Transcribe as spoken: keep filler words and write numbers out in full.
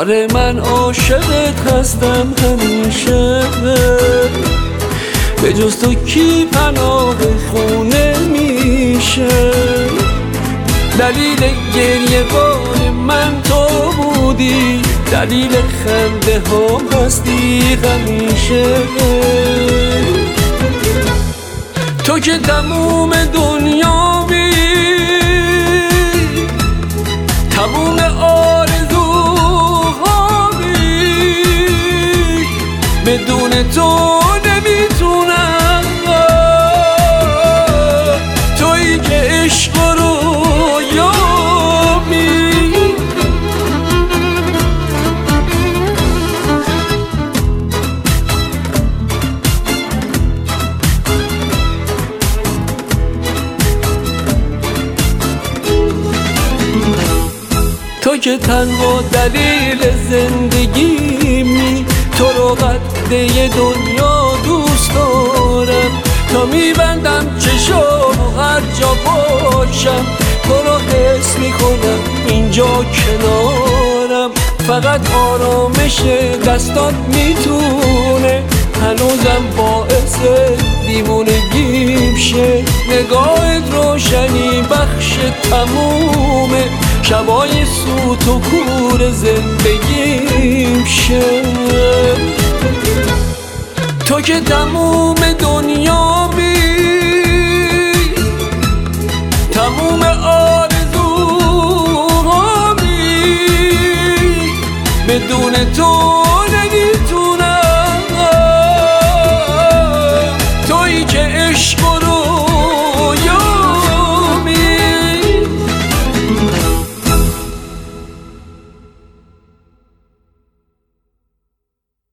آره من عاشقت هستم همیشه، به جز تو کی پناه خونه میشه؟ دلیل گریه بان من تو بودی، دلیل خنده ها هستی همیشه. تو که تموم دنیا بی، تموم آرزوها بی، بدون تو نمیتونم. تویی که عشق رو یابی، تو که تنها دلیل زندگیمی، تو رو قده دنیا دوست دارم. تا میبندم چشام و هر جا باشم، تو رو حس میکنم اینجا کنارم. فقط آرامش دستات میتونه هنوزم باعث دیوونگیم شه. نگاهت روشنی بخش تموم شبای سوت و کور زندگیم شه. تو که تموم دنیا بی، تموم آرزوها بی، بدون تو نمیتونم. تویی که عشق رو